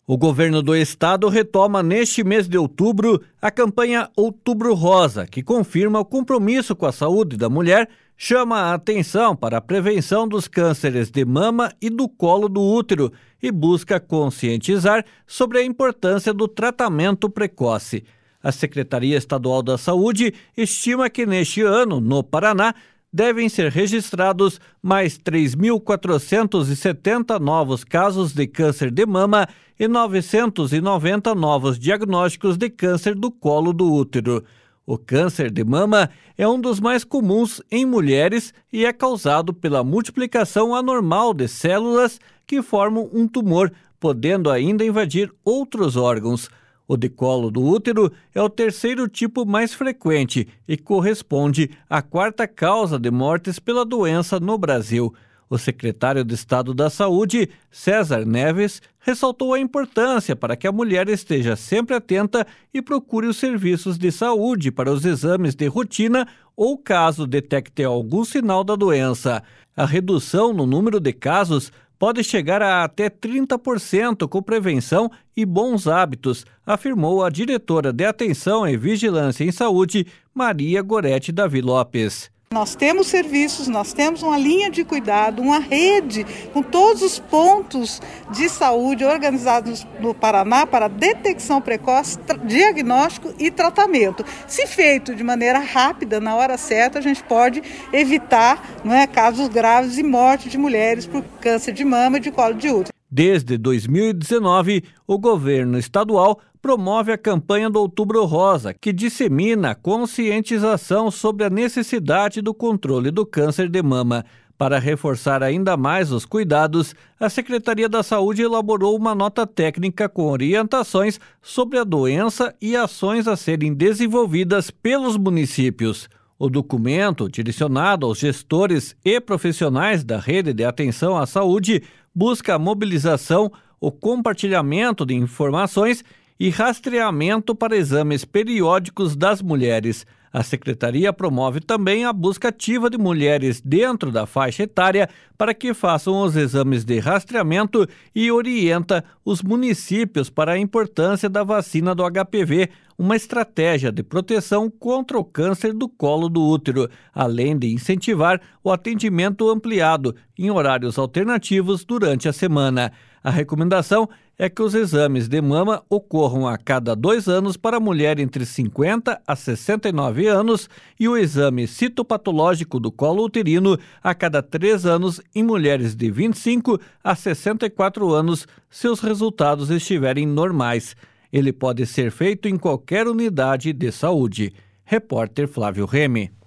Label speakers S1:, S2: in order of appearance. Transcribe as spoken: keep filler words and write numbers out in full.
S1: O governo do estado retoma neste mês de outubro a campanha Outubro Rosa, que confirma o compromisso com a saúde da mulher, chama a atenção para a prevenção dos cânceres de mama e do colo do útero e busca conscientizar sobre a importância do tratamento precoce. A Secretaria Estadual da Saúde estima que neste ano, no Paraná, devem ser registrados mais três mil quatrocentos e setenta novos casos de câncer de mama e novecentos e noventa novos diagnósticos de câncer do colo do útero. O câncer de mama é um dos mais comuns em mulheres e é causado pela multiplicação anormal de células que formam um tumor, podendo ainda invadir outros órgãos. O de colo do útero é o terceiro tipo mais frequente e corresponde à quarta causa de mortes pela doença no Brasil. O secretário de Estado da Saúde, César Neves, ressaltou a importância para que a mulher esteja sempre atenta e procure os serviços de saúde para os exames de rotina ou caso detecte algum sinal da doença. A redução no número de casos pode chegar a até trinta por cento com prevenção e bons hábitos, afirmou a diretora de Atenção e Vigilância em Saúde, Maria Gorete Davi Lopes.
S2: Nós temos serviços, nós temos uma linha de cuidado, uma rede com todos os pontos de saúde organizados no Paraná para detecção precoce, diagnóstico e tratamento. Se feito de maneira rápida, na hora certa, a gente pode evitar, não é, casos graves e morte de mulheres por câncer de mama e de colo de útero.
S1: Desde dois mil e dezenove, o governo estadual promove a campanha do Outubro Rosa, que dissemina a conscientização sobre a necessidade do controle do câncer de mama. Para reforçar ainda mais os cuidados, a Secretaria da Saúde elaborou uma nota técnica com orientações sobre a doença e ações a serem desenvolvidas pelos municípios. O documento, direcionado aos gestores e profissionais da rede de atenção à saúde, busca a mobilização, o compartilhamento de informações e rastreamento para exames periódicos das mulheres. A Secretaria promove também a busca ativa de mulheres dentro da faixa etária para que façam os exames de rastreamento e orienta os municípios para a importância da vacina do H P V, uma estratégia de proteção contra o câncer do colo do útero, além de incentivar o atendimento ampliado em horários alternativos durante a semana. A recomendação é que os exames de mama ocorram a cada dois anos para a mulher entre cinquenta a sessenta e nove anos e o exame citopatológico do colo uterino a cada três anos em mulheres de vinte e cinco a sessenta e quatro anos, se os resultados estiverem normais. Ele pode ser feito em qualquer unidade de saúde. Repórter Flávio Remy.